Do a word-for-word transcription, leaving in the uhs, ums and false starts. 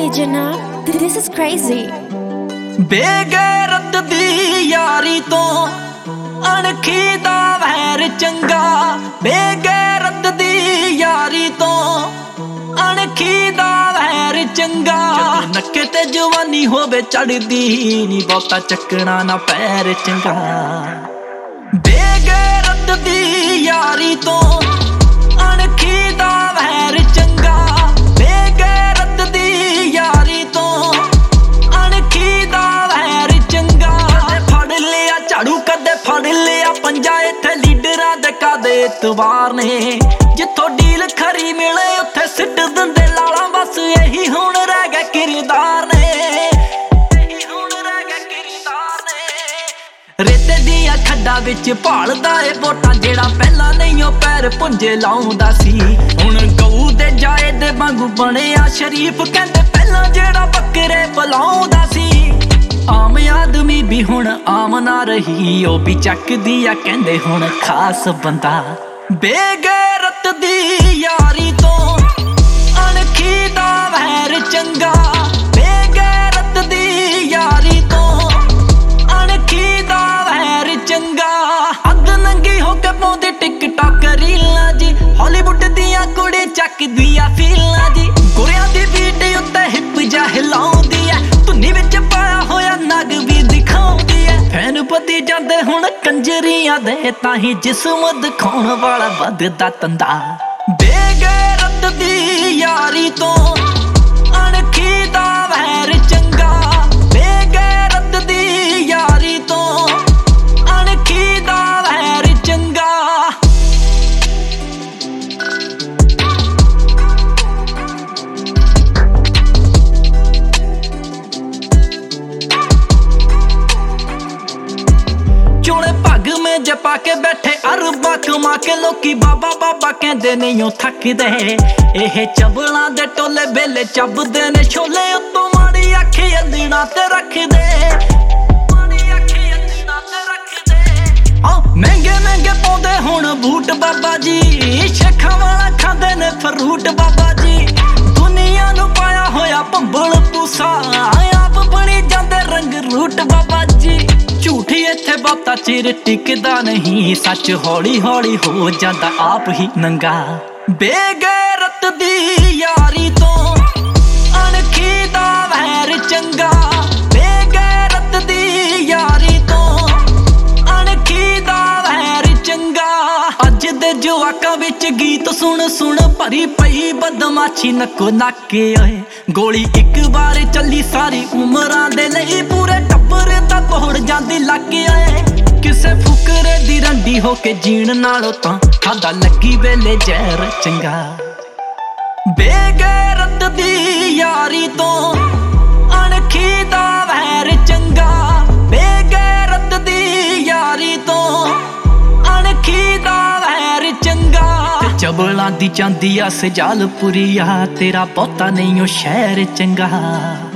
जनाब, this is crazy. बेगैरत दी यारी तो अणखी दा वैर चंगा। बेगैरत दी यारी तो अणखी दा वैर चंगा। नक्के ते जवानी होवे चढ़दी नी बहुता चकना ना पैर चंगा। बेगैरत दी यारी तो अणखी दा वैर चंगा। बेगैरत दी यारी तो अणखी दा वैर चंगा। फड़ लिया झाड़ू कदे फड़ लिया पंजा इत्थे लीडरां दे कादे इतवार ने। जिथों डील खरी मिले उत्थे सिट दिंदे लाला। बस यही हुण रह गए किरदार ने। रेते दियां खड्डां विच भालदा ए वोटां जेड़ा पहला नहीं ओ पैर पुंजे लाउंदा सी। हुण गऊ दे जाए दे वांगू बणिया शरीफ। कहंदे पहला जेड़ा बकरे बुलाउंदा सी। आम आदमी भी हुण आम ना रही ओ भी चकदी आ कहंदे हुण खास बंदा। बेगैरत दी यारी तो अणखी दा वैर चंगा। बेगैरत दी यारी तो अणखी दा वैर चंगा। अग नंगी होके पाउंदी टिकटॉक रीलां जी। हॉलीवुड दियां कुड़ी चकदियां फीलां जी। गोरियां दी बीट उत्ते हिप जा हिलाउंदी ऐ। धुनी विच पाया होया नग भी दिखाउंदी ऐ। फैन पती जांदे हुण कंजरियां दे ताहीं जिस्म दिखाउण वाला वधदा तंदा। बेगैरत दी यारी तो अणखी दा वैर चंगा। बेगैरत दी यारी तो अणखी दा वैर चंगा। चोले पग में जपा के बैठे अरबा कमा के लोकी बाबा बाबा कहंदे नहीं ओ थकदे। एह चबलां दे टोले बेले चबदे ने छोले। उत्तों माड़ी अख अल्लीना ते रखदे। महंगे महंगे पौंदे हुण बूट बाबा जी। शेखां वाला खांदे ने फ्रूट बाबा जी। दुनिया नूं पाया होया भंबल पूसा। आप बणी जांदे रंग रूट बाबा जी। झूठी इत्थे बहुता चिर टिकदा नहीं। सच हौली हौली हो जांदा आप ही नंगा। बेगैरत दी यारी तो अणखी दा वैर चंगा। बेगैरत दी यारी तो अणखी दा वैर चंगा। अज दे जवाकां विच गीत सुन सुन भरी पई बदमाशी नक्को नाके ओए। गोली एक बार चली सारी उमरां दे लई। पूरे टब्बर दा तोड़ जांदी लाके ओए। किसे फुकरे दी रंडी होके जीण नालों तां खादा लगी वेले जहर चंगा। बेगैरत दी यारी तो अणखी दा वैर चंगा। बेगैरत दी यारी तो अणखी दा वैर चंगा। चबलां दी चांदी आ सजालपुरी आ। तेरा बहुता नहीं ओ शहर चंगा।